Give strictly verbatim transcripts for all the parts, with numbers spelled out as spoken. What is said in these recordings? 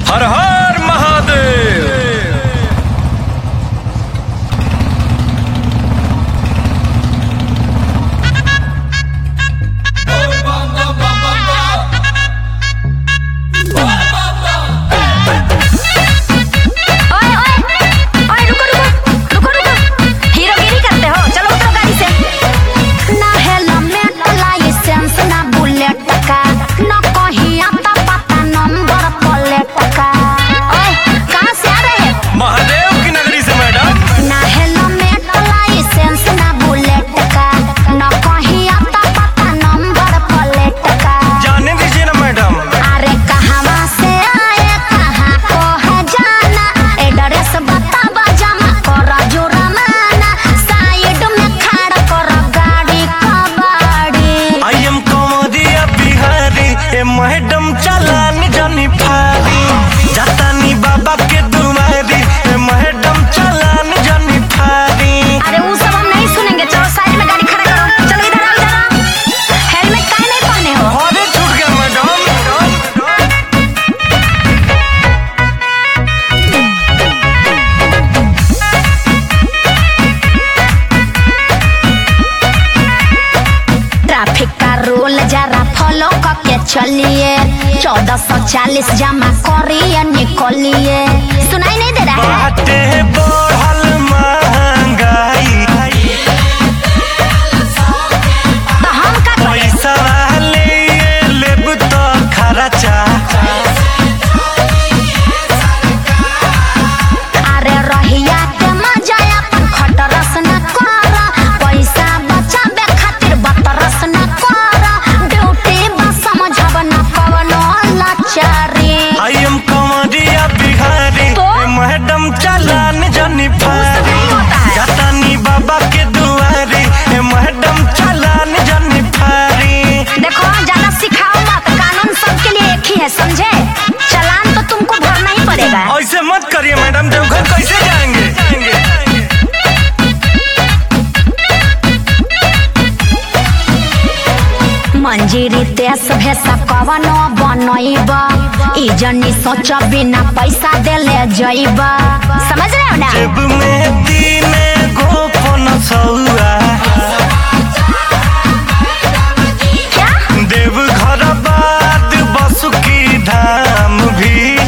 हर हर Mahadev. Madam चलान जानी फारी जातानी बाबा के दुआरी। मैडम चलान जानी फारी। अरे वो सब हम नहीं सुनेंगे। चलो साइड में गाड़ी खड़ा करो। चलो इधर आओ, इधर आओ। हेलमेट काहे नहीं पहने हो? अरे छूट गया मैडम। ट्रैफिक का रूल जरा फॉलो करके चलिए। चौदह सौ चालीस जमा करिए निकलिए। सुनाई नहीं दे रहा है? बाटे बढ़ल महंगाई तो हम का करें? पैसा ले लेब तो खर्चा। अरे रहिया के मजा अपन खटरस न कर। पैसा बचावे खातिर बतरस न कर। ड्यूटी बस समझब न कवनो लाचारी। आई एम कमरिया बिहारी। तो? मैडम चलान जानी फारी नहीं होता है। जातानी बाबा के दुआरी। मैडम चलान जानी फारी। देखो ज्यादा सिखाओ मत। कानून सबके लिए एक ही है, समझे? चालान तो तुमको भरना ही पड़ेगा। ऐसे मत करिए मैडम, देवघर कैसे जाएंगे? मंजीरी तेस भेसा कवनो बनइब। ई जनी सोच बिना पैसा देले जइब। समझ रहे हो ना? जेब में तीन गो पनसौआ। क्या? देवघर बाद बसुकी धाम भी।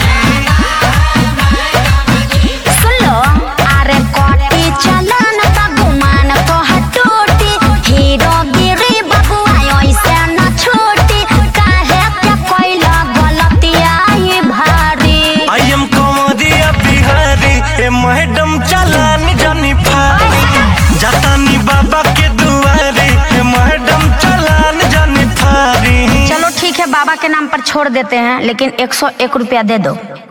सुन लो, अरे कोटी चलन त गुमान तो हटूटी। हीरोगिरी बबुआ ऐसे न छूटी। काहे के कोइला गलतिया ही भारी। आई एम कमरिया बिहारी। ए मैडम चलान जानी फारी जातानी बाबा के दुआरी। ए मैडम चलान जानी फारी। चलो ठीक है, बाबा के नाम पर छोड़ देते हैं, लेकिन एक सौ एक रुपया दे दो।